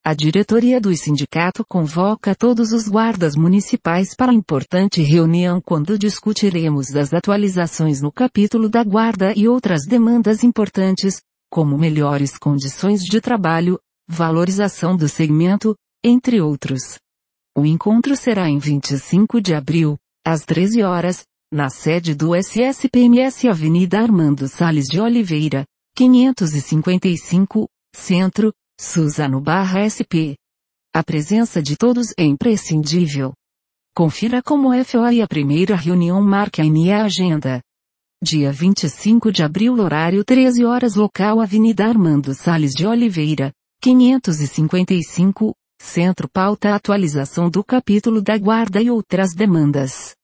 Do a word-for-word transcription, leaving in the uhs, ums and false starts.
A diretoria do sindicato convoca todos os guardas municipais para importante reunião quando discutiremos das atualizações no capítulo da guarda e outras demandas importantes, como melhores condições de trabalho, valorização do segmento, entre outros. O encontro será em vinte e cinco de abril, às treze horas, na sede do S S P M S Avenida Armando Salles de Oliveira, quinhentos e cinquenta e cinco, Centro, Suzano barra S P. A presença de todos é imprescindível. Confira como foi a primeira reunião, marque em minha agenda. Dia vinte e cinco de abril, horário treze horas, local Avenida Armando Salles de Oliveira, quinhentos e cinquenta e cinco, Centro. Pauta: atualização do capítulo da guarda e outras demandas.